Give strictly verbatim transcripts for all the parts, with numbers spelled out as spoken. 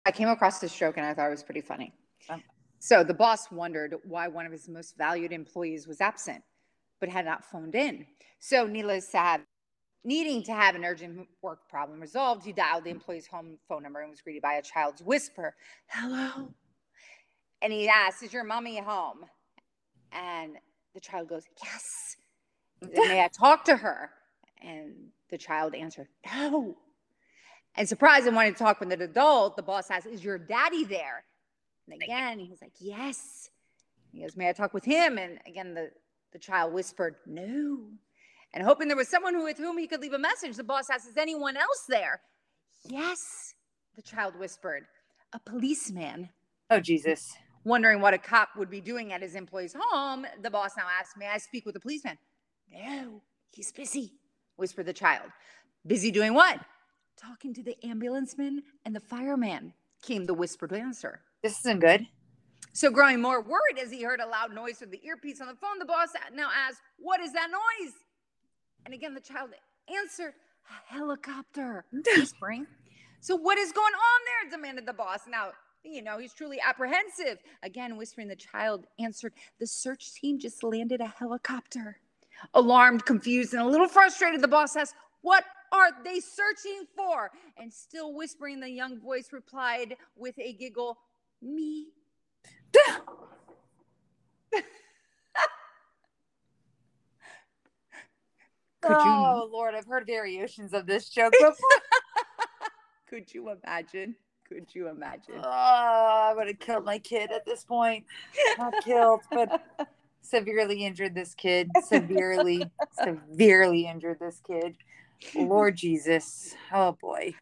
I came across this joke and I thought it was pretty funny. Um, So the boss wondered why one of his most valued employees was absent, but had not phoned in. So needless to have, needing to have an urgent work problem resolved, he dialed the employee's home phone number and was greeted by a child's whisper, "Hello." And he asked, "Is your mommy home?" And the child goes, "Yes." "May I talk to her?" And the child answered, "No." And surprised and wanted to talk with an adult, the boss asked, "Is your daddy there?" And again, he was like, "Yes." He goes, "May I talk with him?" And again, the, the child whispered, "No." And hoping there was someone who, with whom he could leave a message, the boss asked, "Is anyone else there?" "Yes," the child whispered, "a policeman." Oh, Jesus. Wondering what a cop would be doing at his employee's home, the boss now asked, "May I speak with the policeman?" "No, he's busy," whispered the child. "Busy doing what?" "Talking to the ambulanceman and the fireman," came the whispered answer. This isn't good. So growing more worried as he heard a loud noise through the earpiece on the phone, the boss now asked, "What is that noise?" And again, the child answered, "A helicopter," whispering. "So what is going on there?" demanded the boss. Now, you know, he's truly apprehensive. Again, whispering, the child answered, "The search team just landed a helicopter." Alarmed, confused, and a little frustrated, the boss asked, "What are they searching for?" And still whispering, the young voice replied with a giggle, "Me." Could you, oh, Lord, I've heard variations of this joke before. Could you imagine? Could you imagine? Oh, I would have killed my kid at this point. Not killed, but severely injured this kid. Severely, severely injured this kid. Lord Jesus. Oh, boy.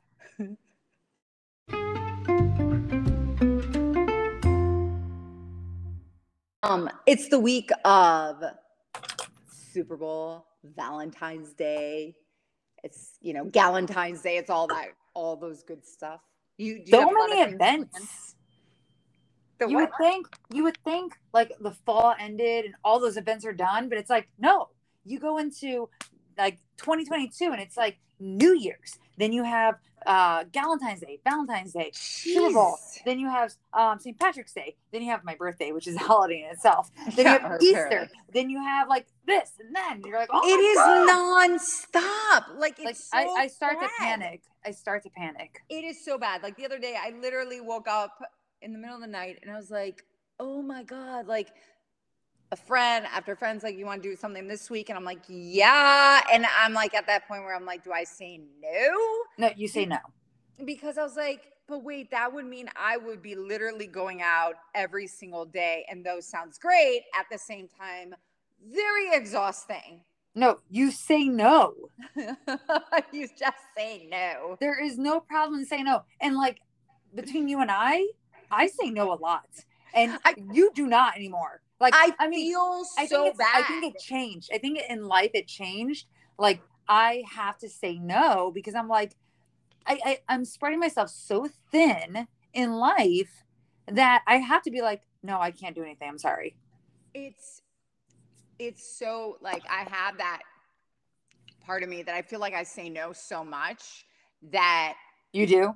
Um, it's the week of Super Bowl, Valentine's Day. It's, you know, Galentine's Day. It's all that, all those good stuff. You, do you so have many events. The you what? would think, you would think like the fall ended and all those events are done, but it's like, no, you go into like twenty twenty-two and it's like New Year's. Then you have uh, Galentine's Day, Valentine's Day, Jeez. Super Bowl. Then you have um, Saint Patrick's Day. Then you have my birthday, which is a holiday in itself. Then yeah, you have Easter. Apparently. Then you have like this, and then you're like, oh, it is God. nonstop. Like it's like, so I, I start bad. to panic. I start to panic. It is so bad. Like the other day, I literally woke up in the middle of the night and I was like, oh my God, like. A friend after friends like, you want to do something this week? And I'm like, yeah. And I'm like at that point where I'm like, do I say no? No, you say no. Because I was like, but wait, that would mean I would be literally going out every single day. And those sounds great. At the same time, very exhausting. No, you say no. You just say no. There is no problem in saying no. And like between you and I, I say no a lot. And I, you do not anymore. Like I, I mean, feel I so think bad. I think it changed. I think in life it changed. Like I have to say no because I'm like, I, I I'm spreading myself so thin in life that I have to be like, no, I can't do anything. I'm sorry. It's it's so like I have that part of me that I feel like I say no so much that you do.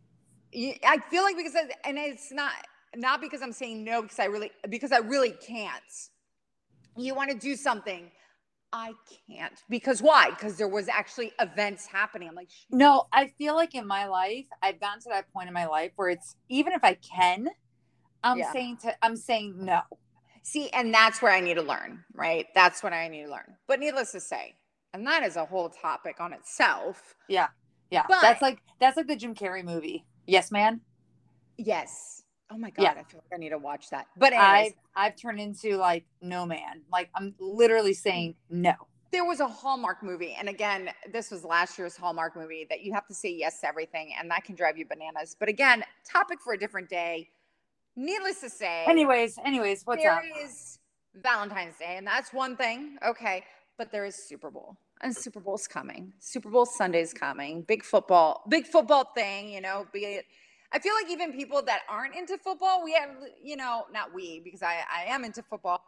I feel like because I, and it's not. Not because I'm saying no, because I really, because I really can't. You want to do something, I can't. Because why? Because there was actually events happening. I'm like, shit. No, I feel like in my life, I've gotten to that point in my life where it's even if I can, I'm yeah. saying to, I'm saying no. See, and that's where I need to learn, right? That's what I need to learn. But needless to say, and that is a whole topic on itself. Yeah, yeah. But, that's like that's like the Jim Carrey movie. Yes, man. Yes. Oh my God, yeah. I feel like I need to watch that. But anyways, I've, I've turned into like, no, man. Like I'm literally saying no. There was a Hallmark movie. And again, this was last year's Hallmark movie that you have to say yes to everything. And that can drive you bananas. But again, topic for a different day. Needless to say. Anyways, anyways, what's there up? There is Valentine's Day. And that's one thing. Okay. But there is Super Bowl. And Super Bowl's coming. Super Bowl Sunday's coming. Big football. Big football thing, you know, be it. I feel like even people that aren't into football, we have, you know, not we, because I, I am into football.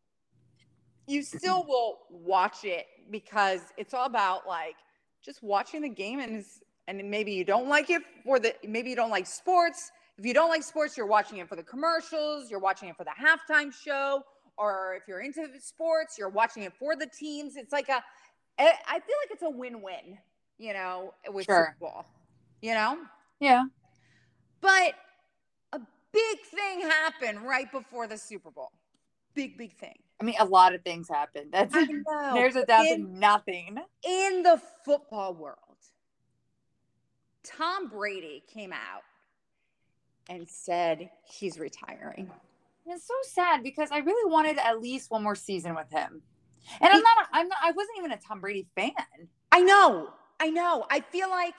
You still will watch it because it's all about like just watching the game and and maybe you don't like it for the, maybe you don't like sports. If you don't like sports, you're watching it for the commercials, you're watching it for the halftime show, or if you're into sports, you're watching it for the teams. It's like a, I feel like it's a win-win, you know, with Sure. Super Bowl, you know? Yeah. But a big thing happened right before the Super Bowl. Big, big thing. I mean, a lot of things happened. That's I know. There's a down to In, nothing. in the football world, Tom Brady came out and said he's retiring. It's so sad because I really wanted at least one more season with him. And I'm not, I'm not, I wasn't even a Tom Brady fan. I know. I know. I feel like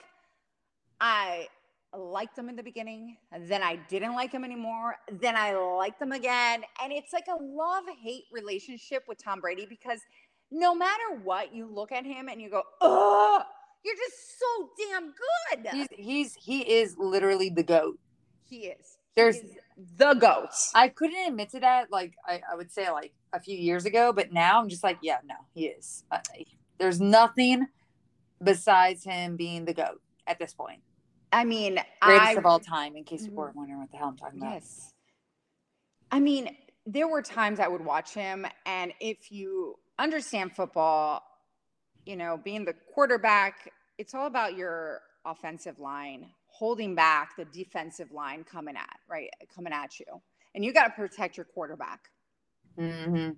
I liked him in the beginning, then I didn't like him anymore, then I liked him again. And it's like a love-hate relationship with Tom Brady because no matter what, you look at him and you go, oh, you're just so damn good. He's, he's, he is literally the GOAT. He is. There's he is the GOAT. I couldn't admit to that, like, I, I would say, like, a few years ago, but now I'm just like, yeah, no, he is. Uh, there's nothing besides him being the GOAT at this point. I mean, greatest I, of all time, in case people were wondering what the hell I'm talking about. Yes. I mean, there were times I would watch him, and if you understand football, you know, being the quarterback, it's all about your offensive line holding back the defensive line coming at, right, coming at you. And you got to protect your quarterback. Mm-hmm.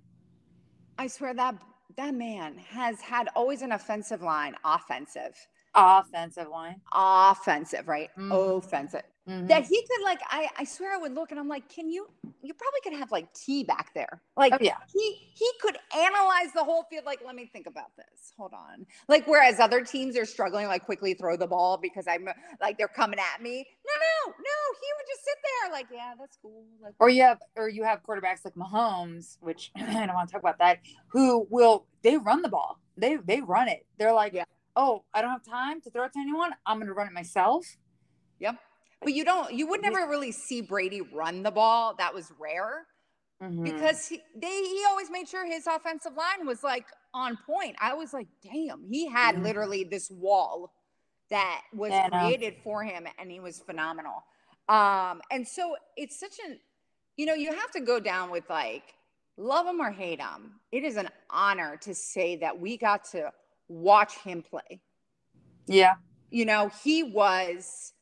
I swear that that man has had always an offensive line, offensive. Offensive line. Offensive, right? Mm-hmm. Offensive. Mm-hmm. That he could, like, I, I swear I would look and I'm like, can you, you probably could have like tea back there. Like, oh, yeah. he, he could analyze the whole field. Like, let me think about this. Hold on. Like, whereas other teams are struggling, like quickly throw the ball because I'm like, they're coming at me. No, no, no. He would just sit there like, yeah, that's cool. Like, or you have, or you have quarterbacks like Mahomes, which I don't want to talk about that, who will, they run the ball. They, they run it. They're like, yeah. Oh, I don't have time to throw it to anyone. I'm going to run it myself. Yep. But you don't, you would never really see Brady run the ball. That was rare mm-hmm. because he, they, he always made sure his offensive line was like on point. I was like, damn, he had mm-hmm. literally this wall that was yeah, created no. for him, and he was phenomenal. Um, and so it's such an, you know, you have to go down with like, love him or hate him. It is an honor to say that we got to watch him play. Yeah. You know, he was,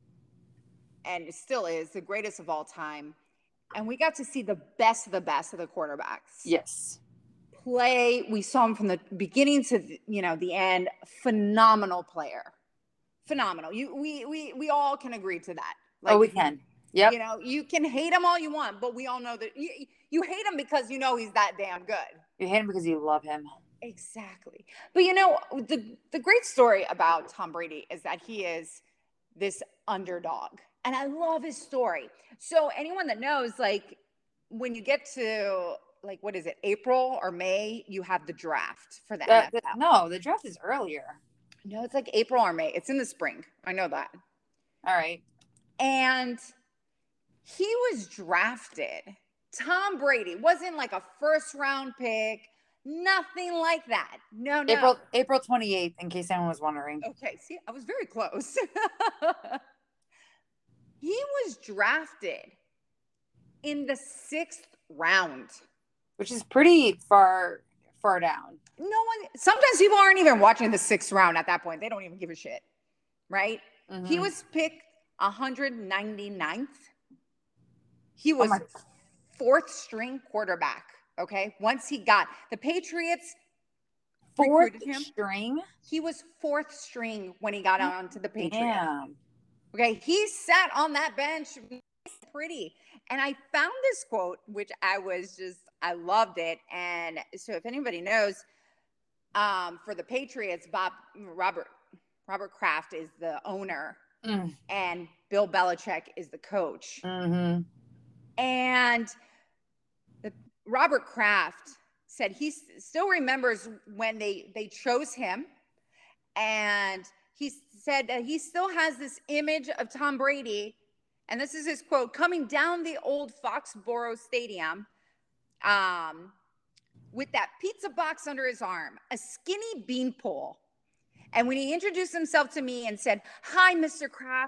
and still is, the greatest of all time. And we got to see the best of the best of the quarterbacks. Yes. Play. We saw him from the beginning to, the, you know, the end. Phenomenal player. Phenomenal. You, we, we, we all can agree to that. Like, oh, we can. Yeah. You know, you can hate him all you want, but we all know that you, you hate him because you know he's that damn good. You hate him because you love him. Exactly. But, you know, the, the great story about Tom Brady is that he is this underdog. And I love his story. So anyone that knows, like, when you get to, like, what is it, April or May, you have the draft for the, the N F L. The, no, the draft is earlier. No, it's like April or May. It's in the spring. I know that. All right. And he was drafted. Tom Brady wasn't like a first round pick. Nothing like that. No, no. April April twenty-eighth, in case anyone was wondering. Okay, see, I was very close. He was drafted in the sixth round. Which is pretty far, far down. No one, sometimes people aren't even watching the sixth round at that point. They don't even give a shit, right? Mm-hmm. He was picked one hundred ninety-ninth. He was oh fourth string quarterback. Okay. Once he got the Patriots fourth recruited him. String. He was fourth string when he got onto the Patriots. Damn. Okay. He sat on that bench pretty. And I found this quote, which I was just, I loved it. And so if anybody knows, um, for the Patriots, Bob, Robert, Robert Kraft is the owner mm. and Bill Belichick is the coach. Mm-hmm. And the, Robert Kraft said he still remembers when they, they chose him. And he said that he still has this image of Tom Brady. And this is his quote, coming down the old Foxborough Stadium um, with that pizza box under his arm, a skinny beanpole. And when he introduced himself to me and said, "Hi, Mister Kraft,"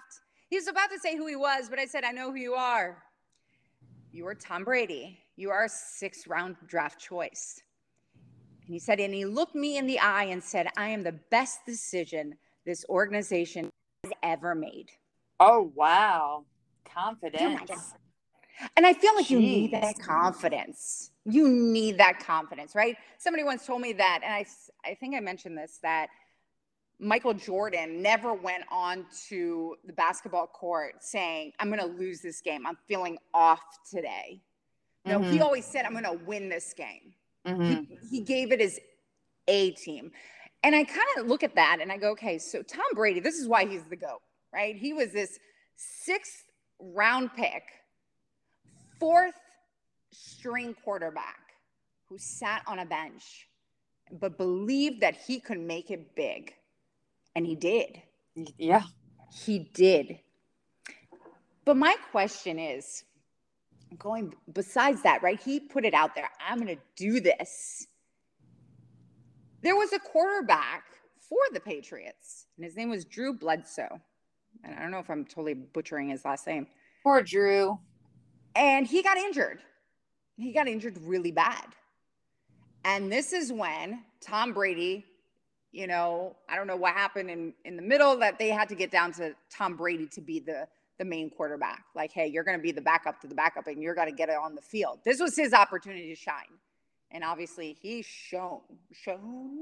He was about to say who he was, but I said, I know who you are. You are Tom Brady. You are a sixth round draft choice. And he said, and he looked me in the eye and said, I am the best decision this organization has ever made. Oh, wow. Confidence. And I feel like Jeez. you need that confidence. You need that confidence, right? Somebody once told me that, and I, I think I mentioned this, that Michael Jordan never went on to the basketball court saying, I'm going to lose this game. I'm feeling off today. No, Mm-hmm. he always said, I'm going to win this game. Mm-hmm. He, he gave it his A team. And I kind of look at that and I go, okay, so Tom Brady, this is why he's the GOAT, right? He was this sixth round pick, fourth string quarterback who sat on a bench, but believed that he could make it big. And he did. Yeah. He did. But my question is, going besides that, right? He put it out there. I'm going to do this. There was a quarterback for the Patriots, and his name was Drew Bledsoe. And I don't know if I'm totally butchering his last name. Poor Drew. And he got injured. He got injured really bad. And this is when Tom Brady, you know, I don't know what happened in, in the middle that they had to get down to Tom Brady to be the, the main quarterback. Like, hey, you're going to be the backup to the backup and you're going to get it on the field. This was his opportunity to shine. And obviously he shone, shone.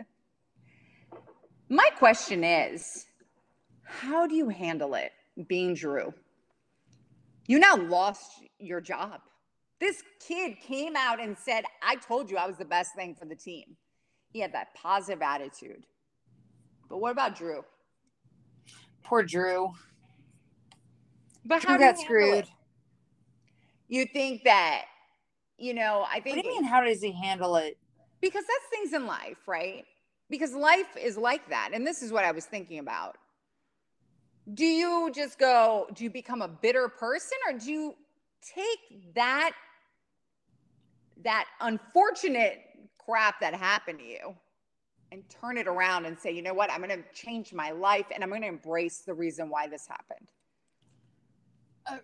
My question is, how do you handle it being Drew? You now lost your job. This kid came out and said, I told you I was the best thing for the team. He had that positive attitude. But what about Drew? Poor Drew. But Drew how do you got handle screwed. it? You think that, you know, I think. What do you mean, how does he handle it? Because that's things in life, right? Because life is like that. And this is what I was thinking about. Do you just go, do you become a bitter person, or do you take that, that unfortunate crap that happened to you and turn it around and say, you know what, I'm going to change my life and I'm going to embrace the reason why this happened? Uh,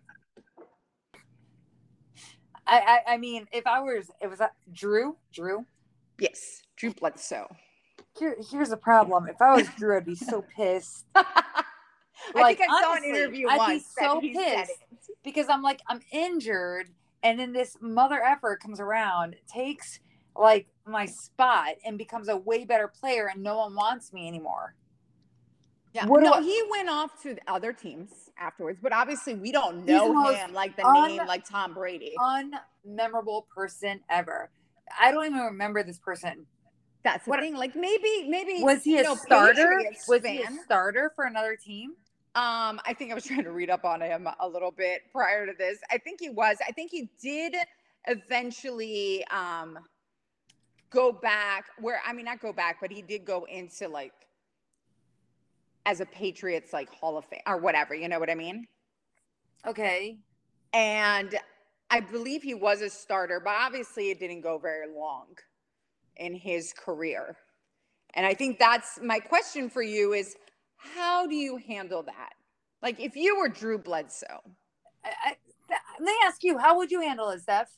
I, I I mean, if I was, it was uh, Drew, Drew. Yes, Drew Bledsoe. Here, here's the problem. If I was Drew, I'd be so pissed. I Like, think I saw honestly, an interview I'd once be so that he said pissed it. because I'm like, I'm injured, and then this mother effer comes around, takes like my spot, and becomes a way better player, and no one wants me anymore. Yeah, What no, do I- he went off to the other teams afterwards, but obviously we don't He's the know most him like the un- name, like Tom Brady. Unmemorable person ever. I don't even remember this person. That's the What- thing. Like maybe, maybe Was he you a know, starter? Patriots Was fan. he a starter for another team? Um, I think I was trying to read up on him a little bit prior to this. I think he was. I think he did eventually um, go back where, I mean, not go back, but he did go into like as a Patriots like Hall of Fame or whatever. You know what I mean? Okay. And I believe he was a starter, but obviously it didn't go very long in his career. And I think that's my question for you is, how do you handle that? Like if you were Drew Bledsoe. I, I, th- let me ask you, how would you handle it, Steph?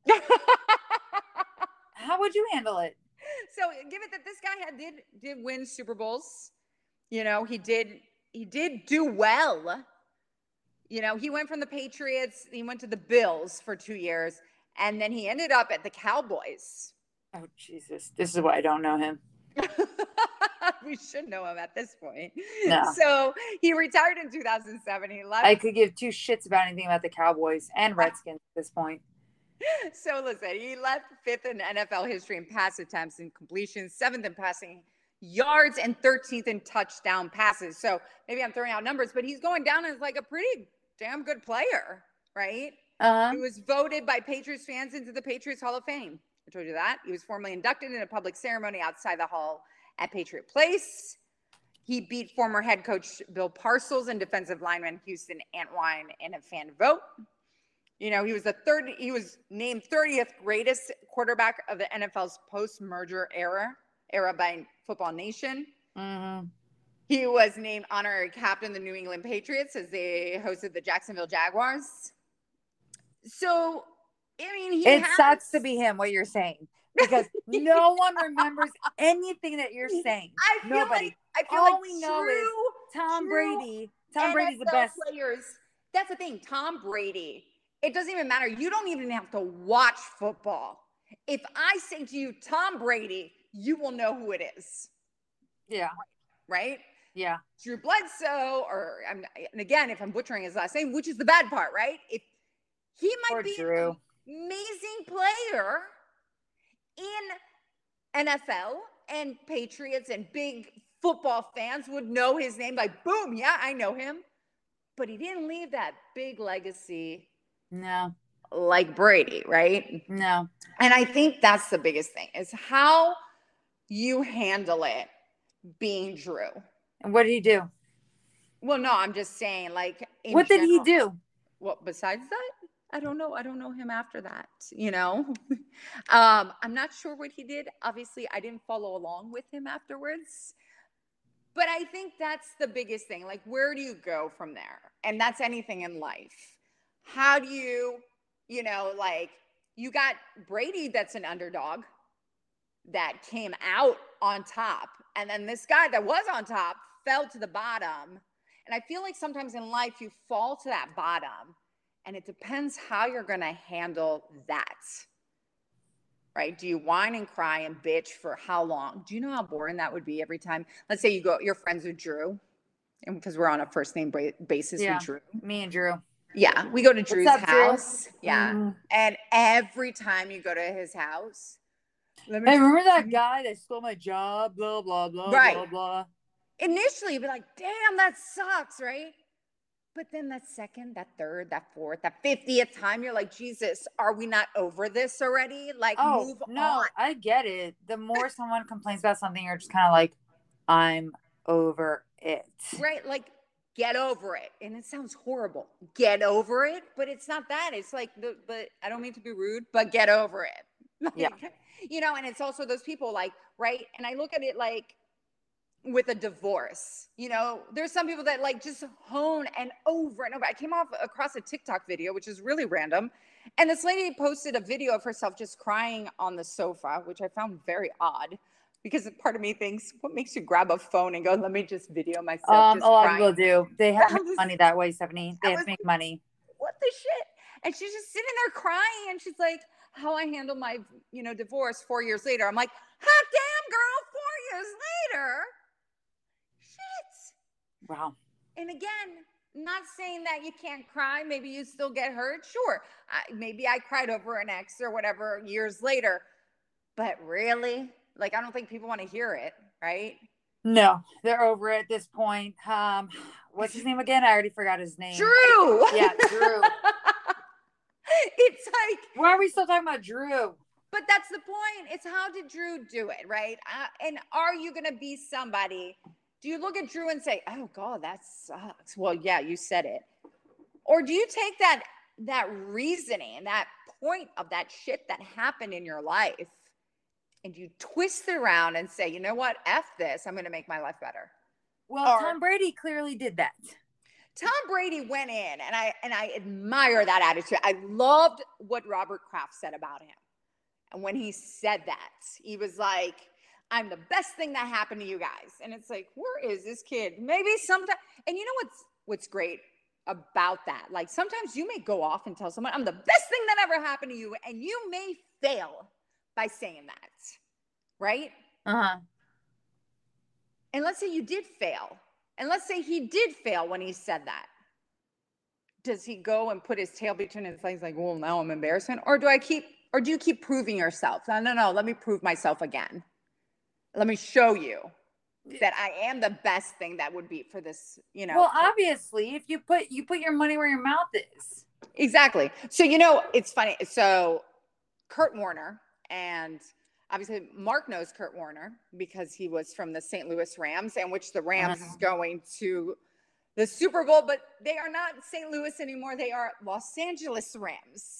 How would you handle it? So given that this guy had did did win Super Bowls, you know, he did he did do well. You know, he went from the Patriots, he went to the Bills for two years, and then he ended up at the Cowboys. Oh, Jesus. This is why I don't know him. We should know him at this point. No. So he retired in two thousand seven. He left. I could give two shits about anything about the Cowboys and Redskins at this point. So listen, he left fifth in N F L history in pass attempts and completions, seventh in passing yards, and thirteenth in touchdown passes. So maybe I'm throwing out numbers, but he's going down as like a pretty damn good player, right? Uh-huh. He was voted by Patriots fans into the Patriots Hall of Fame. I told you that. He was formally inducted in a public ceremony outside the hall at Patriot Place. He beat former head coach Bill Parcells and defensive lineman Houston Antwine in a fan vote. You know, he was the third, he was named thirtieth greatest quarterback of the N F L's post-merger era, era by Football Nation. Mm-hmm. He was named honorary captain of the New England Patriots as they hosted the Jacksonville Jaguars. So, I mean, he It has... sucks to be him, what you're saying, because no one remembers anything that you're saying. I feel Nobody. like I feel All like we true, know is Tom true Brady. Tom Brady's the N F L best. players. That's the thing. Tom Brady. It doesn't even matter. You don't even have to watch football. If I say to you, Tom Brady, you will know who it is. Yeah. Right? Yeah. Drew Bledsoe, or I'm, and again, if I'm butchering his last name, which is the bad part, right? If he might Poor be Drew. an amazing player in N F L, and Patriots and big football fans would know his name, like, boom, yeah, I know him. But he didn't leave that big legacy. No. Like Brady, right? No. And I think that's the biggest thing, is how you handle it being Drew. And what did he do? Well, no, I'm just saying, like, in what did general, he do? Well, besides that, I don't know. I don't know him after that, you know? um, I'm not sure what he did. Obviously, I didn't follow along with him afterwards. But I think that's the biggest thing. Like, where do you go from there? And that's anything in life. How do you, you know, like, you got Brady that's an underdog that came out on top. And then this guy that was on top fell to the bottom. And I feel like sometimes in life you fall to that bottom. And it depends how you're going to handle that. Right? Do you whine and cry and bitch for how long? Do you know how boring that would be every time? Let's say you go, you're friends with Drew, and because we're on a first name basis yeah, with Drew. Me and Drew. Yeah, we go to Drew's up, house. Drew? Yeah, mm-hmm. And every time you go to his house, let me hey, remember that guy that stole my job? Blah blah blah right. blah blah. Initially, you'd be like, "Damn, that sucks," right? But then that second, that third, that fourth, that fiftieth time, you're like, Jesus, are we not over this already? Like, oh, move no, on. I get it. The more someone complains about something, you're just kind of like, I'm over it. Right? Like, get over it. And it sounds horrible. Get over it. But it's not that. It's like, the, but I don't mean to be rude, but get over it. Like, yeah. You know, and it's also those people like, right? And I look at it like, with a divorce, you know, there's some people that like just hone and over and over. I came off across a TikTok video, which is really random. And this lady posted a video of herself just crying on the sofa, which I found very odd because part of me thinks, what makes you grab a phone and go, let me just video myself? Um, just a lot crying. of people do. They have to make money that way, Stephanie. They have to make money. What the shit? And she's just sitting there crying. And she's like, how I handle my, you know, divorce four years later. I'm like, hot damn girl, four years later. Wow. And again, not saying that you can't cry. Maybe you still get hurt. Sure. I, maybe I cried over an ex or whatever years later. But really? Like, I don't think people want to hear it, right? No, they're over it at this point. Um, what's his name again? I already forgot his name. Drew. Yeah, Drew. It's like. Why are we still talking about Drew? But that's the point. It's how did Drew do it, right? Uh, and are you going to be somebody? Do you look at Drew and say, oh, God, that sucks? Well, yeah, you said it. Or do you take that that reasoning, that point of that shit that happened in your life, and you twist it around and say, you know what? F this. I'm going to make my life better. Well, or, Tom Brady clearly did that. Tom Brady went in, and I and I admire that attitude. I loved what Robert Kraft said about him. And when he said that, he was like, I'm the best thing that happened to you guys. And it's like, where is this kid? Maybe sometime. And you know what's what's great about that? Like, sometimes you may go off and tell someone, I'm the best thing that ever happened to you. And you may fail by saying that. Right? Uh-huh. And let's say you did fail. And let's say he did fail when he said that. Does he go and put his tail between his legs like, well, now I'm embarrassing? Or do I keep, or do you keep proving yourself? No, no, no. Let me prove myself again. Let me show you that I am the best thing that would be for this, you know. Well, obviously, if you put you put your money where your mouth is. Exactly. So, you know, it's funny. So Kurt Warner, and obviously Mark knows Kurt Warner because he was from the Saint Louis Rams, and which the Rams uh-huh. is going to the Super Bowl, but they are not Saint Louis anymore. They are Los Angeles Rams.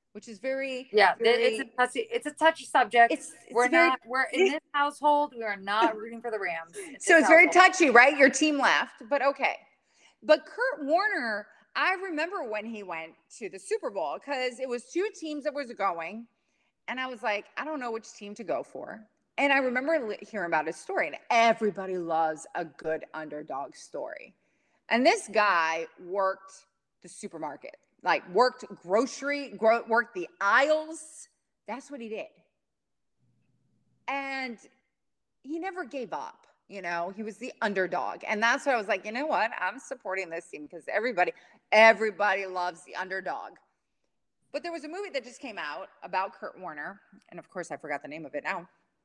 which is very, Yeah, very, it's a touchy, it's a touchy subject. it's, it's we're very, not, we're in this household, we are not rooting for the Rams. So it's very touchy, right? Your team left, but okay. But Kurt Warner, I remember when he went to the Super Bowl because it was two teams that was going. And I was like, I don't know which team to go for. And I remember hearing about his story, and everybody loves a good underdog story. And this guy worked the supermarket, like worked grocery, gro- worked the aisles. That's what he did. And he never gave up. You know, he was the underdog. And that's what I was like, you know what? I'm supporting this team because everybody, everybody loves the underdog. But there was a movie that just came out about Kurt Warner. And of course, I forgot the name of it now.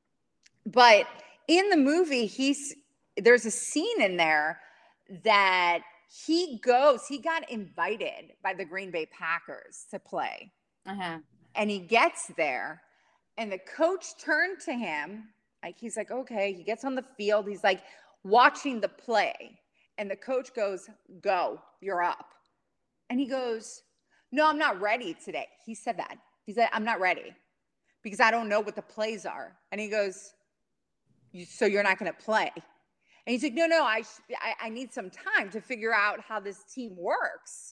But in the movie, he's there's a scene in there that he goes, he got invited by the Green Bay Packers to play. Uh-huh. And he gets there, and the coach turned to him. Like, he's like, okay, he gets on the field. He's like watching the play. And the coach goes, go, you're up. And he goes, no, I'm not ready today. He said that. He said, I'm not ready because I don't know what the plays are. And he goes, so you're not going to play? And he's like, no, no, I, I, I need some time to figure out how this team works.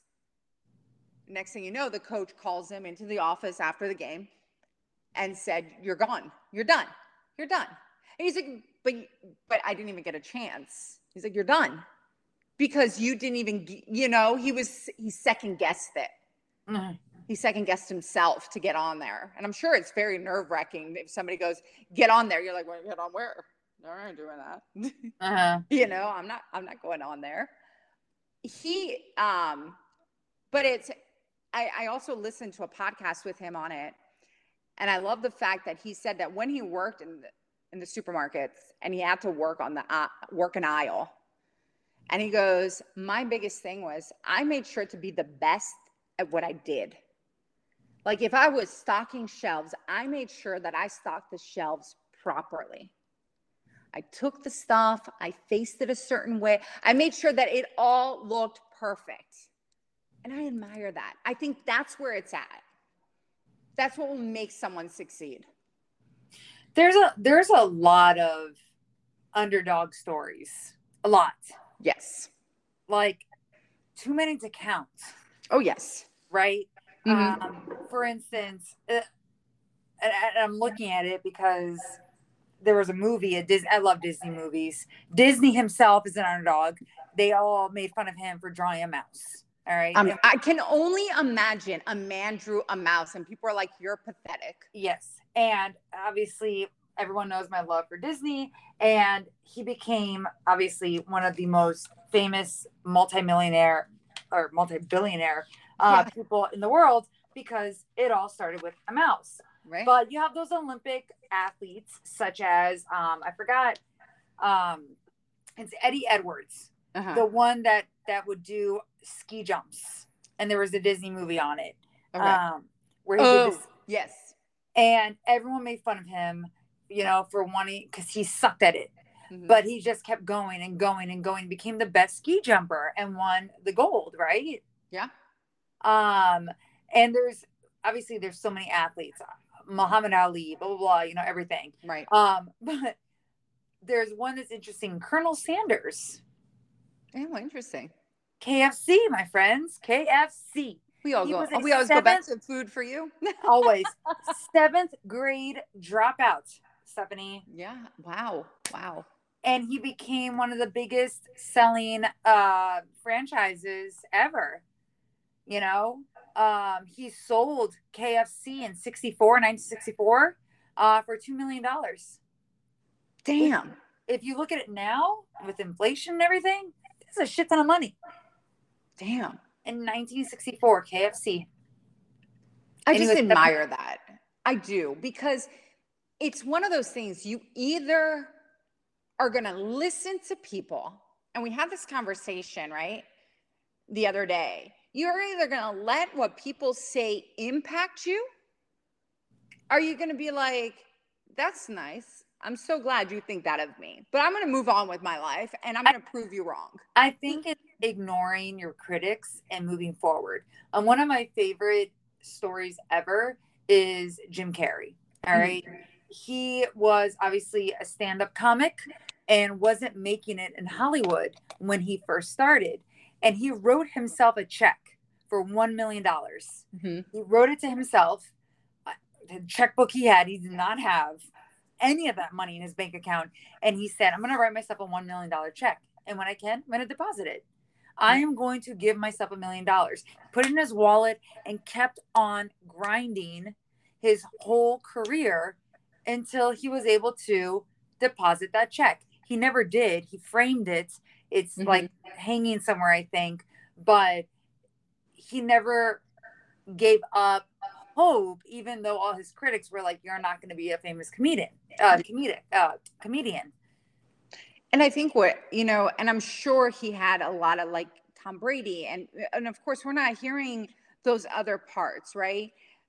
Next thing you know, the coach calls him into the office after the game and said, you're gone. You're done. You're done. And he's like, but, but I didn't even get a chance. He's like, you're done. Because you didn't even, you know, he was, he second guessed it. Mm-hmm. He second guessed himself to get on there. And I'm sure it's very nerve wracking if somebody goes, get on there. You're like, well, get on where? No, I ain't doing that. Uh-huh. You know, I'm not, I'm not going on there. He, um, but it's, I, I also listened to a podcast with him on it. And I love the fact that he said that when he worked in the, in the supermarkets and he had to work on the uh, work an aisle, and he goes, my biggest thing was I made sure to be the best at what I did. Like if I was stocking shelves, I made sure that I stocked the shelves properly. I took the stuff, I faced it a certain way. I made sure that it all looked perfect. And I admire that. I think that's where it's at. That's what will make someone succeed. There's a there's a lot of underdog stories. A lot. Yes. Like too many to count. Oh, yes. Right? Mm-hmm. Um, for instance, uh, and I'm looking at it because there was a movie, a Disney, I love Disney movies. Disney himself is an underdog. They all made fun of him for drawing a mouse. All right. Um, I can only imagine a man drew a mouse and people are like, you're pathetic. Yes. And obviously everyone knows my love for Disney. And he became obviously one of the most famous multimillionaire or multi-billionaire uh, yeah. people in the world because it all started with a mouse. Right. But you have those Olympic athletes such as, um, I forgot, um, it's Eddie Edwards, uh-huh. the one that, that would do ski jumps. And there was a Disney movie on it. Okay. Um, where he oh, did this. Yes. And everyone made fun of him, you know, for wanting, because he sucked at it. Mm-hmm. But he just kept going and going and going, became the best ski jumper and won the gold, right? Yeah. Um, and there's, obviously there's so many athletes, Muhammad Ali, blah, blah, blah, you know, everything. Right. Um, but there's one that's interesting. Colonel Sanders. Oh, interesting. K F C, my friends. K F C. We all he go. We always seventh, go back to food for you. always. Seventh grade dropout, Stephanie. Yeah. Wow. Wow. And he became one of the biggest selling uh, franchises ever. You know, um, he sold K F C in sixty-four, nineteen sixty-four, uh, for two million dollars. Damn. If, if you look at it now with inflation and everything, it's a shit ton of money. Damn. In nineteen sixty-four, K F C. I just admire that. I do, because it's one of those things you either are going to listen to people, and we had this conversation, right, the other day. You're either going to let what people say impact you. Are you going to be like, that's nice. I'm so glad you think that of me, but I'm going to move on with my life and I'm going to prove you wrong. I think it's ignoring your critics and moving forward. Um, one of my favorite stories ever is Jim Carrey. All right. Mm-hmm. He was obviously a stand-up comic and wasn't making it in Hollywood when he first started. And he wrote himself a check for one million dollars. Mm-hmm. He wrote it to himself. The checkbook he had, he did not have any of that money in his bank account. And he said, I'm going to write myself a one million dollars check. And when I can, I'm going to deposit it. I am going to give myself a million dollars. Put it in his wallet and kept on grinding his whole career until he was able to deposit that check. He never did. He framed it. It's mm-hmm. like hanging somewhere, I think. But he never gave up hope, even though all his critics were like, you're not going to be a famous comedian, uh, comedic, uh, comedian. And I think what, you know, and I'm sure he had a lot of like Tom Brady. And, and of course, we're not hearing those other parts, right?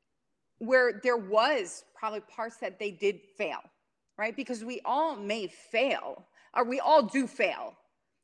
Where there was probably parts that they did fail, right? Because we all may fail, or we all do fail.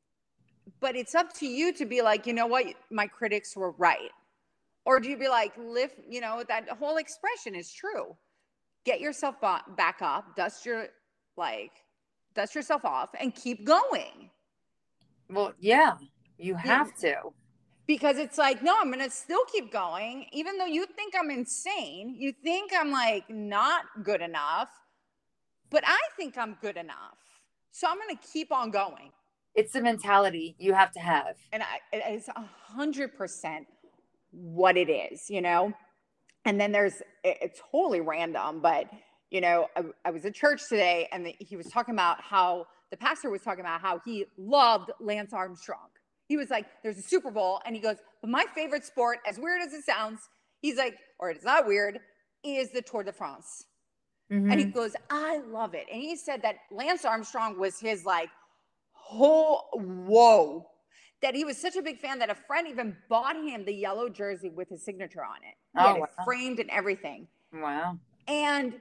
But it's up to you to be like, you know what, my critics were right. Or do you be like, lift, you know, that whole expression is true. Get yourself back up, dust your, like, dust yourself off and keep going. Well, yeah, you have yeah. to. Because it's like, no, I'm going to still keep going. Even though you think I'm insane, you think I'm like not good enough, but I think I'm good enough. So I'm going to keep on going. It's the mentality you have to have. And I, it's a hundred percent what it is, you know? And then there's, it's totally random, but you know, I, I was at church today and the, he was talking about how the pastor was talking about how he loved Lance Armstrong. He was like, there's a Super Bowl. And he goes, but my favorite sport, as weird as it sounds, he's like, or it's not weird, is the Tour de France. Mm-hmm. And he goes, I love it. And he said that Lance Armstrong was his like, whole, whoa, that he was such a big fan that a friend even bought him the yellow jersey with his signature on it. He oh, had it wow. framed and everything. Wow. And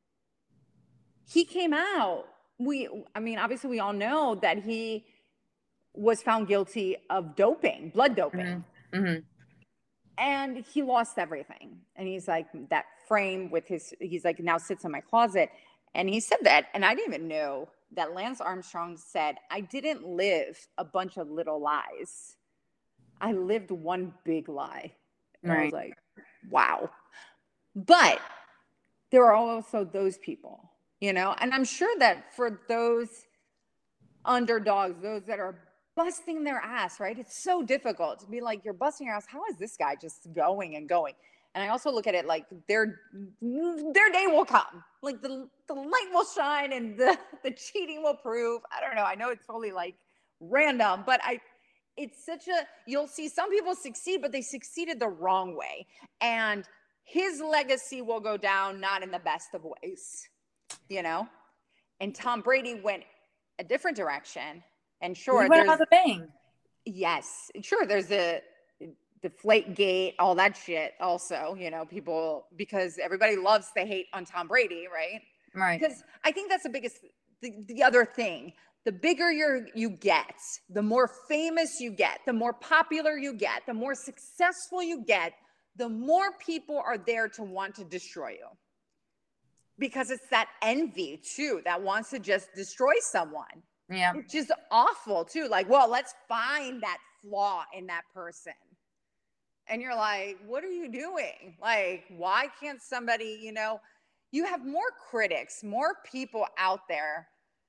he came out. We, I mean, obviously we all know that he was found guilty of doping, blood doping. Mm-hmm. Mm-hmm. And he lost everything. And he's like, that frame with his, he's like, now sits in my closet. And he said that, and I didn't even know that Lance Armstrong said, I didn't live a bunch of little lies. I lived one big lie. And right. I was like, wow. But there are also those people, you know, and I'm sure that for those underdogs, those that are busting their ass, right? It's so difficult to be like, you're busting your ass. How is this guy just going and going? And I also look at it like their their day will come. Like the, the light will shine and the, the cheating will prove. I don't know. I know it's totally like random, but I it's such a, you'll see some people succeed, but they succeeded the wrong way. And his legacy will go down not in the best of ways, you know? And Tom Brady went a different direction. And sure, he went out the bang. Yes. Sure, there's a Deflate Gate, all that shit also, you know, people, because everybody loves to hate on Tom Brady, right? Right. Because I think that's the biggest, the, the other thing, the bigger you're, you get, the more famous you get, the more popular you get, the more successful you get, the more people are there to want to destroy you. Because it's that envy too, that wants to just destroy someone. Yeah. It's just awful too. Like, well, let's find that flaw in that person. And you're like, what are you doing? Like, why can't somebody, you know, you have more critics, more people out there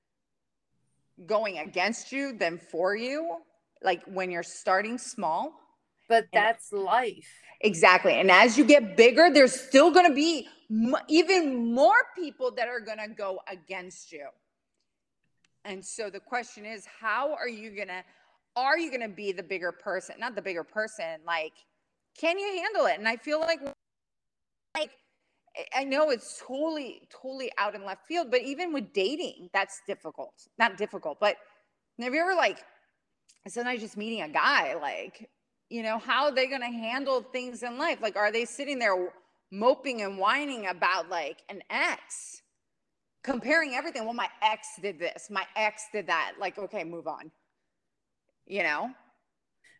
going against you than for you, like when you're starting small. But that's and, life. Exactly. And as you get bigger, there's still going to be m- even more people that are going to go against you. And so the question is, how are you going to, are you going to be the bigger person? Not the bigger person, like, can you handle it? And I feel like, like, I know it's totally, totally out in left field, but even with dating, that's difficult. Not difficult, but have you ever like, sometimes just meeting a guy, like, you know, how are they going to handle things in life? Like, are they sitting there moping and whining about like an ex, comparing everything? Well, my ex did this, my ex did that. Like, okay, move on, you know?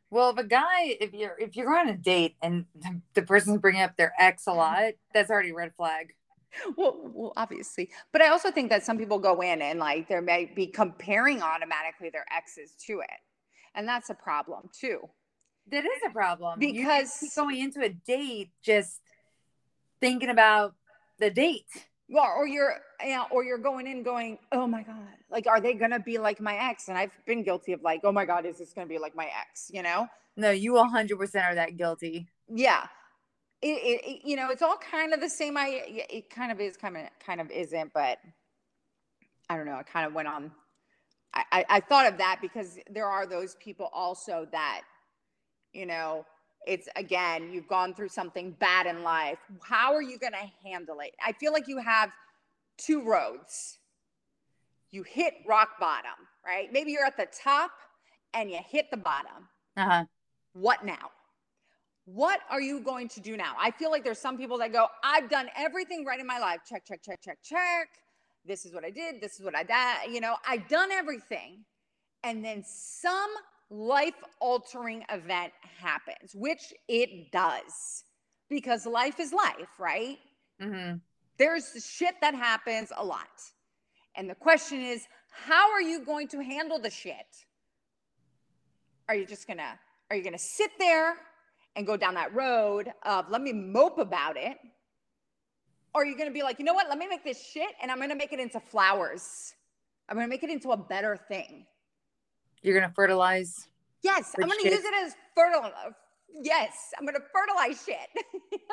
Well, if a guy, if you're if you're on a date and the, the person's bringing up their ex a lot, that's already a red flag. Well, well, obviously, but I also think that some people go in and like there may be comparing automatically their exes to it, and that's a problem too. That is a problem. You can't keep Because going into a date just thinking about the date. well, or you're, you know, or you're going in going, oh my god, like are they gonna be like my ex? And I've been guilty of like, oh my god, is this gonna be like my ex? You know? No, you one hundred percent are that guilty. Yeah. It, it, it- you know, it's all kind of the same. I it kind of is, kind of kind of isn't, but I don't know. I kind of went on. I, I I thought of that because there are those people also that, you know, it's again, you've gone through something bad in life. How are you going to handle it? I feel like you have two roads. You hit rock bottom, right? Maybe you're at the top and you hit the bottom. Uh-huh. What now? What are you going to do now? I feel like there's some people that go, I've done everything right in my life. Check, check, check, check, check. This is what I did. This is what I did. You know, I've done everything. And then some life altering event happens, which it does because life is life, right? Mm-hmm. There's shit that happens a lot. And the question is, how are you going to handle the shit? Are you just gonna, are you gonna sit there and go down that road of let me mope about it? Or are you gonna be like, you know what, let me make this shit and I'm gonna make it into flowers. I'm gonna make it into a better thing. You're gonna fertilize. Yes, I'm gonna shit. use it as fertile. Yes, I'm gonna fertilize shit.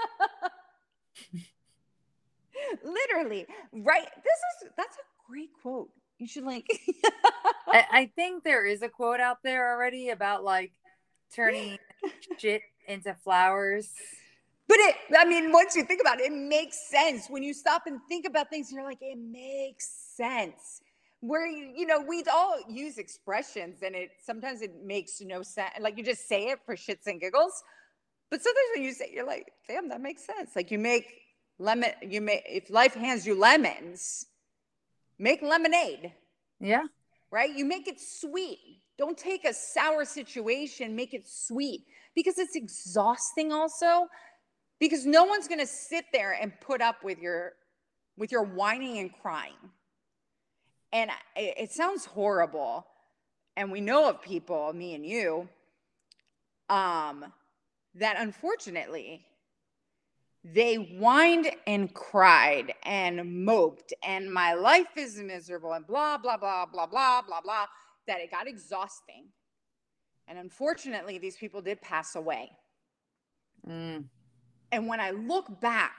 Literally, right? This is that's a great quote. You should like I, I think there is a quote out there already about like turning shit into flowers. But it, I mean, once you think about it, it makes sense. When you stop and think about things, you're like, it makes sense. Where you, you know, we all use expressions and it sometimes it makes no sense. Like you just say it for shits and giggles. But sometimes when you say it, you're like, damn, that makes sense. Like you make lemon, you make, if life hands you lemons, make lemonade. Yeah. Right? You make it sweet. Don't take a sour situation, make it sweet because it's exhausting also. Because no one's going to sit there and put up with your with your whining and crying. And it, it sounds horrible. And we know of people, me and you, um, that unfortunately they whined and cried and moped, and my life is miserable, and blah, blah, blah, blah, blah, blah, blah, that it got exhausting. And unfortunately, these people did pass away. Mm. And when I look back,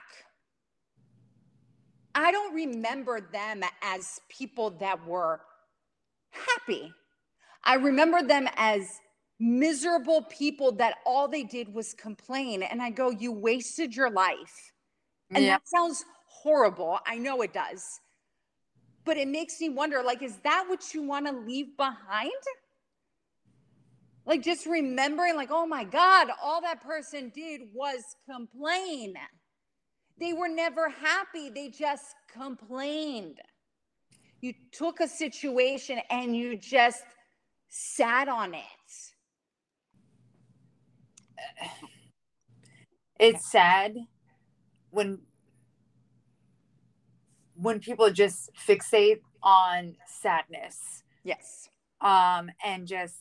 I don't remember them as people that were happy. I remember them as miserable people that all they did was complain. And I go, you wasted your life. And Yeah. that sounds horrible. I know it does. But it makes me wonder, like, is that what you want to leave behind? Like just remembering like, oh my God, all that person did was complain. They were never happy. They just complained. You took a situation and you just sat on it. It's sad when when people just fixate on sadness. Yes. Um, and just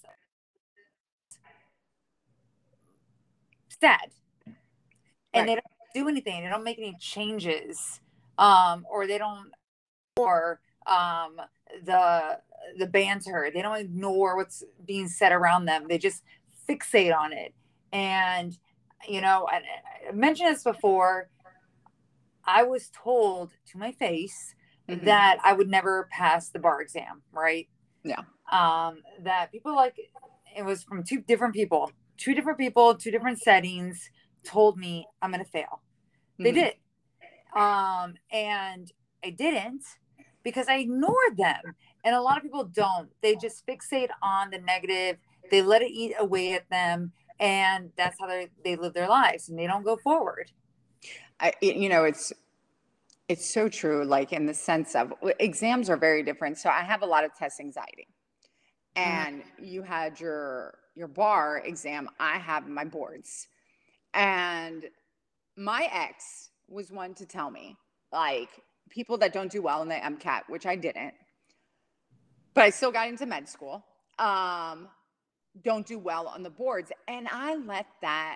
sad. And right. They don't do anything. They don't make any changes. Um, or they don't or um the the banter. They don't ignore what's being said around them. They just fixate on it. And you know, I, I mentioned this before. I was told to my face mm-hmm. that I would never pass the bar exam, right? Yeah. Um, that people like, it was from two different people, two different people, two different settings told me I'm going to fail. Mm-hmm. They did. Um, and I didn't because I ignored them. And a lot of people don't. They just fixate on the negative. They let it eat away at them. And that's how they they live their lives and they don't go forward. I, you know, it's, it's so true. Like in the sense of exams are very different. So I have a lot of test anxiety and mm-hmm. you had your, your bar exam, I have my boards. And my ex was one to tell me, like, people that don't do well in the MCAT, which I didn't, but I still got into med school, um, don't do well on the boards. And I let that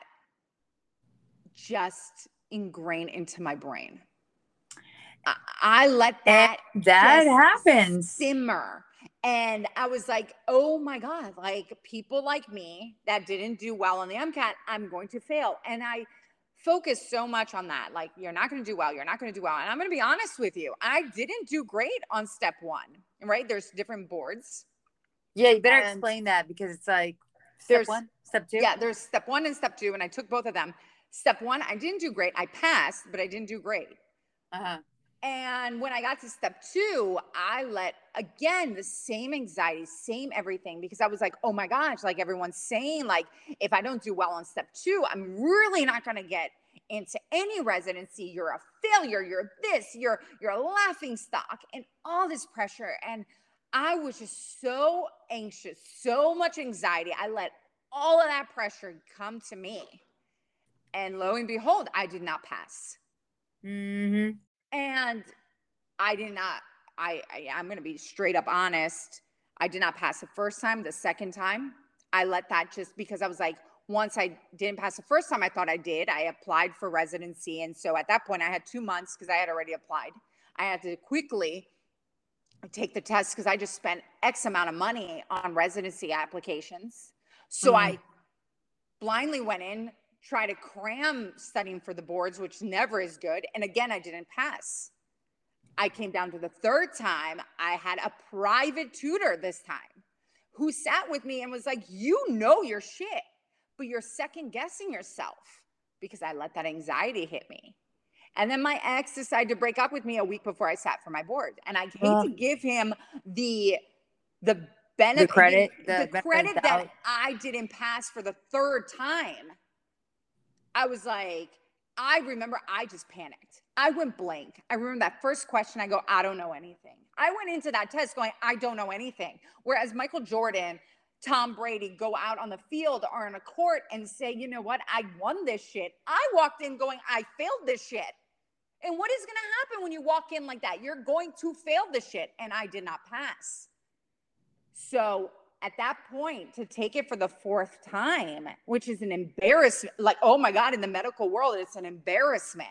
just ingrain into my brain. I, I let that And that just happens. simmer. And I was like, oh my God, like people like me that didn't do well on the MCAT, I'm going to fail. And I focused so much on that. Like, you're not going to do well. You're not going to do well. And I'm going to be honest with you. I didn't do great on step one, right? There's different boards. Yeah, you better And explain that because it's like step there's one, step two. Yeah, there's step one and step two. And I took both of them. Step one, I didn't do great. I passed, but I didn't do great. Uh-huh. And when I got to step two, I let, again, the same anxiety, same everything, because I was like, oh my gosh, like everyone's saying, like, if I don't do well on step two, I'm really not going to get into any residency. You're a failure. You're this, you're, you're a laughing stock, and all this pressure. And I was just so anxious, so much anxiety. I let all of that pressure come to me. And lo and behold, I did not pass. Mm-hmm. And I did not, I, I I'm going to be straight up honest. I did not pass the first time. The second time, I let that just, because I was like, once I didn't pass the first time, I thought I did. I applied for residency. And so at that point, I had two months because I had already applied. I had to quickly take the test because I just spent X amount of money on residency applications. So Mm. I blindly went in, try to cram studying for the boards, which never is good. And again, I didn't pass. I came down to the third time. I had a private tutor this time who sat with me and was like, you know your shit, but you're second guessing yourself, because I let that anxiety hit me. And then my ex decided to break up with me a week before I sat for my board. And I hate Uh, to give him the, the benefit, the credit, the, the, the benefit credit of that doubt. I didn't pass for the third time. I was like, I remember I just panicked. I went blank. I remember that first question. I go, I don't know anything. I went into that test going, I don't know anything. Whereas Michael Jordan, Tom Brady go out on the field or on a court and say, you know what? I won this shit. I walked in going, I failed this shit. And what is going to happen when you walk in like that? You're going to fail the shit. And I did not pass. So at that point, to take it for the fourth time, which is an embarrassment, like, oh my God, in the medical world, it's an embarrassment.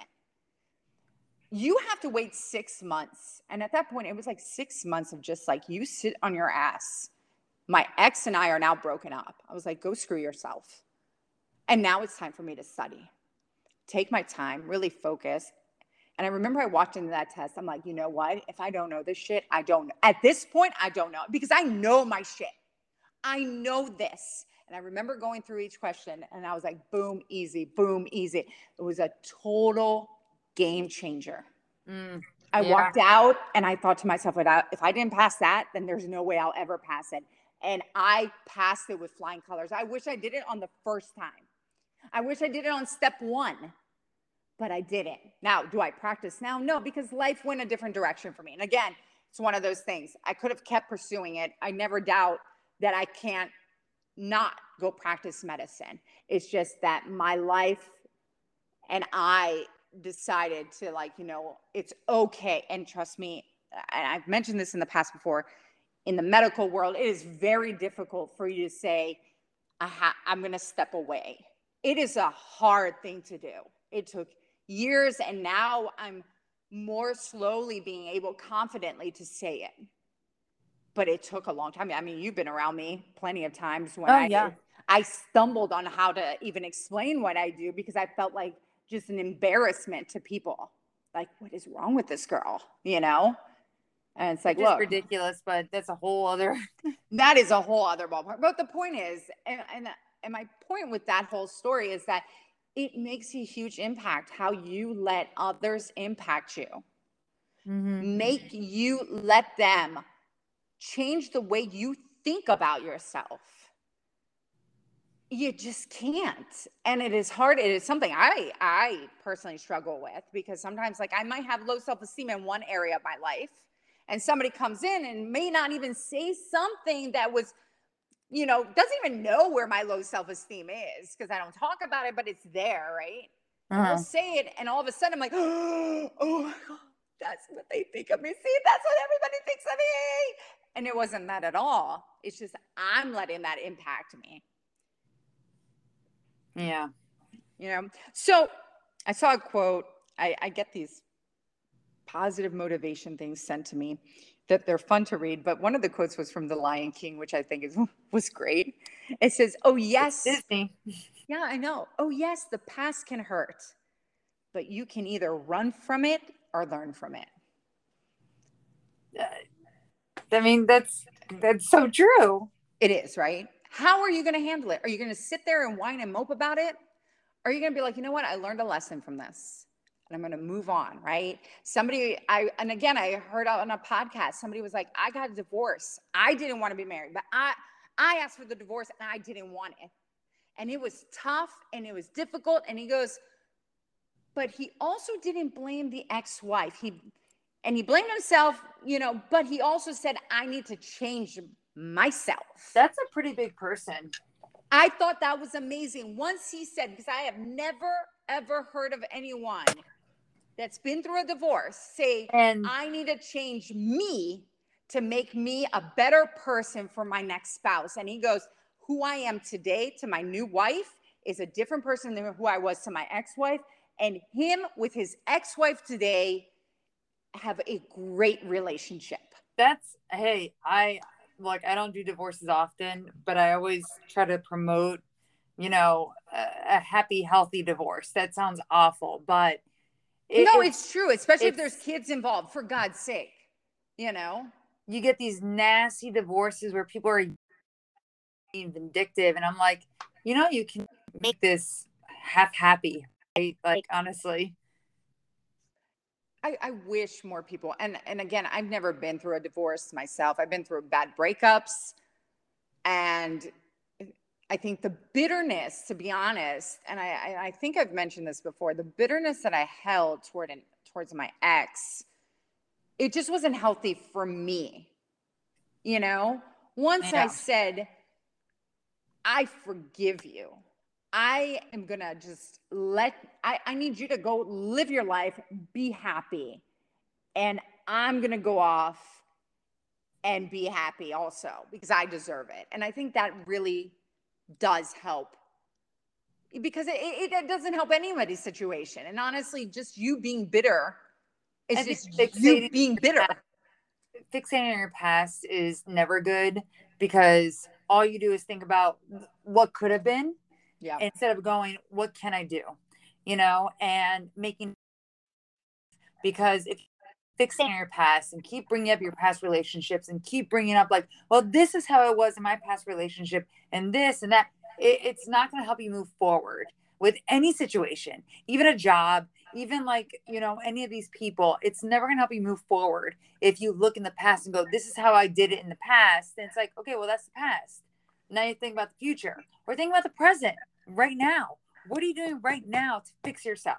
You have to wait six months. And at that point, it was like six months of just like, you sit on your ass. My ex and I are now broken up. I was like, go screw yourself. And now it's time for me to study. Take my time, really focus. And I remember I walked into that test. I'm like, you know what? If I don't know this shit, I don't know. At this point, I don't know, because I know my shit. I know this. And I remember going through each question and I was like, boom, easy, boom, easy. It was a total game changer. Mm, I yeah. walked out and I thought to myself, if I didn't pass that, then there's no way I'll ever pass it. And I passed it with flying colors. I wish I did it on the first time. I wish I did it on step one, but I didn't. Now, do I practice now? No, because life went a different direction for me. And again, it's one of those things. I could have kept pursuing it. I never doubt that I can't not go practice medicine. It's just that my life and I decided to, like, you know, it's okay. And trust me, and I've mentioned this in the past before, in the medical world, it is very difficult for you to say, I ha- I'm going to step away. It is a hard thing to do. It took years, and now I'm more slowly being able confidently to say it. But it took a long time. I mean, you've been around me plenty of times when Oh, I, yeah. I stumbled on how to even explain what I do, because I felt like just an embarrassment to people. Like, what is wrong with this girl? You know? And it's like, Which is look, ridiculous, but that's a whole other. that is a whole other ballpark. But the point is, and, and, and my point with that whole story is that it makes a huge impact how you let others impact you. Mm-hmm. Make you let them change the way you think about yourself. You just can't. And it is hard. It is something I I personally struggle with, because sometimes, like, I might have low self-esteem in one area of my life, and somebody comes in and may not even say something that was you know, doesn't even know where my low self-esteem is because I don't talk about it, but it's there, right? And we'll Uh-huh. say it, and all of a sudden I'm like, oh my God, that's what they think of me. See, that's what everybody thinks of me. And it wasn't that at all. It's just I'm letting that impact me. Yeah. You know, so I saw a quote. I, I get these positive motivation things sent to me that they're fun to read, but one of the quotes was from The Lion King, which I think is was great. It says, "Oh yes, Disney. yeah, I know. Oh yes, the past can hurt, but you can either run from it or learn from it." I mean, that's that's so true. It is, right? How are you going to handle it? Are you going to sit there and whine and mope about it? Or are you going to be like, you know what? I learned a lesson from this and I'm going to move on, right? Somebody, I, and again, I heard on a podcast, somebody was like, I got a divorce. I didn't want to be married, but I, I asked for the divorce and I didn't want it. And it was tough and it was difficult. And he goes, but he also didn't blame the ex-wife. He, and he blamed himself, you know, but he also said, I need to change myself. That's a pretty big person. I thought that was amazing. Once he said, because I have never, ever heard of anyone that's been through a divorce say, And I need to change me to make me a better person for my next spouse. And he goes, who I am today to my new wife is a different person than who I was to my ex-wife. And him with his ex-wife today have a great relationship. That's, hey, I like, I don't do divorces often, but I always try to promote, you know, a, a happy, healthy divorce. That sounds awful, but it, no, it's, it's true, especially it's, if there's kids involved, for God's sake, you know? You get these nasty divorces where people are being vindictive, and I'm like, you know, you can make this half happy, right? Like, honestly. I, I wish more people, and, and again, I've never been through a divorce myself. I've been through bad breakups. And I think the bitterness, to be honest, and I, I, I think I've mentioned this before, the bitterness that I held toward an, towards my ex, it just wasn't healthy for me. You know, once yeah. I said, I forgive you. I am going to just let, I, I need you to go live your life, be happy. And I'm going to go off and be happy also because I deserve it. And I think that really does help because it, it, it doesn't help anybody's situation. And honestly, just you being bitter is just you being bitter. Fixating on your past is never good because all you do is think about what could have been. Yeah. Instead of going, what can I do? You know, and making, because if you fixate on your past and keep bringing up your past relationships and keep bringing up like, well, this is how it was in my past relationship and this and that, it, it's not going to help you move forward with any situation, even a job, even like, you know, any of these people. It's never going to help you move forward. If you look in the past and go, this is how I did it in the past, then it's like, okay, well, that's the past. Now you think about the future or think about the present right now. What are you doing right now to fix yourself?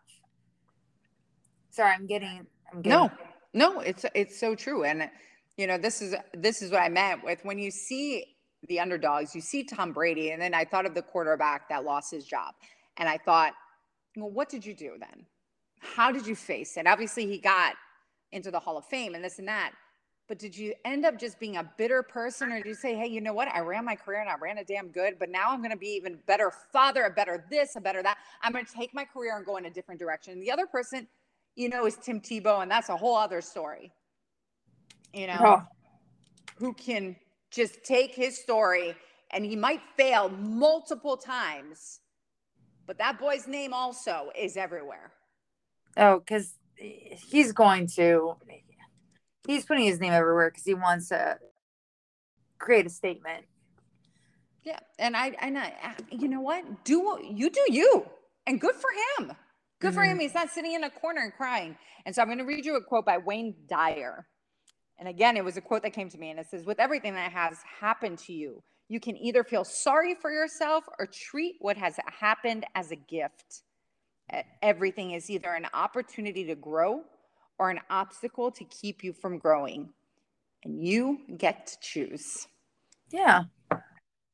Sorry, I'm getting, I'm getting. No, no, it's, it's so true. And, you know, this is, this is what I meant with when you see the underdogs, you see Tom Brady. And then I thought of the quarterback that lost his job. And I thought, well, what did you do then? How did you face it? Obviously he got into the Hall of Fame and this and that, but did you end up just being a bitter person, or did you say, hey, you know what? I ran my career and I ran it damn good, but now I'm going to be even better father, a better this, a better that. I'm going to take my career and go in a different direction. And the other person, you know, is Tim Tebow. And that's a whole other story, you know, oh. who can just take his story and he might fail multiple times, but that boy's name also is everywhere. Oh, because he's going to, he's putting his name everywhere because he wants to create a statement. Yeah. And I, and I, you know what? Do what you do you, and good for him. Good mm-hmm. for him. He's not sitting in a corner and crying. And so I'm going to read you a quote by Wayne Dyer. And again, it was a quote that came to me and it says, with everything that has happened to you, you can either feel sorry for yourself or treat what has happened as a gift. Everything is either an opportunity to grow or an obstacle to keep you from growing. And you get to choose. Yeah.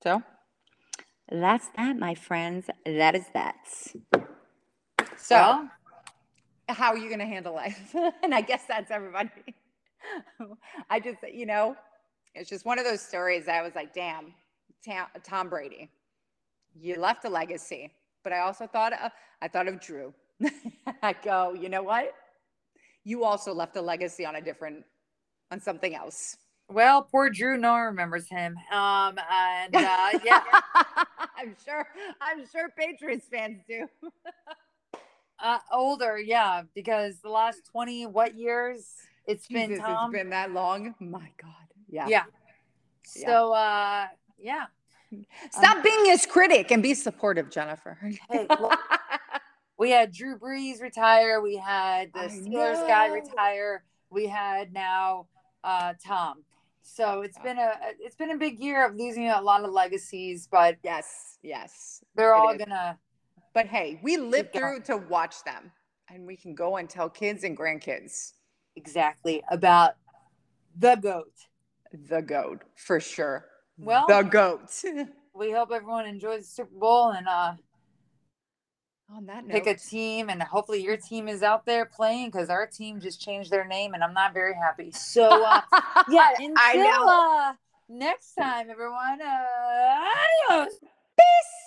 So that's that, my friends. That is that. So, Well, how are you going to handle life? And I guess that's everybody. I just, you know, it's just one of those stories that I was like, damn, Tom Brady, you left a legacy. But I also thought, of, I thought of Drew. I go, you know what? You also left a legacy on a different, on something else. Well, poor Drew, no one remembers him. Um, and uh, yeah, I'm sure, I'm sure Patriots fans do. uh, older, yeah, because the last twenty what years it's Jesus, been Tom. It's been that long. My God, yeah, yeah. So, uh, yeah. Stop um, being his critic and be supportive, Jennifer. Hey, look, we had Drew Brees retire. We had the I Steelers know. guy retire. We had now uh, Tom. So it's yeah. been a it's been a big year of losing a lot of legacies, but yes, yes, they're all is. gonna. But hey, we lived through to watch them, and we can go and tell kids and grandkids exactly about the GOAT. The GOAT for sure. Well, the GOAT. We hope everyone enjoys the Super Bowl and uh. On that note, pick a team, and hopefully your team is out there playing, because our team just changed their name and I'm not very happy. So uh, yeah, until I know. Uh, next time, everyone. Uh, adios. Peace.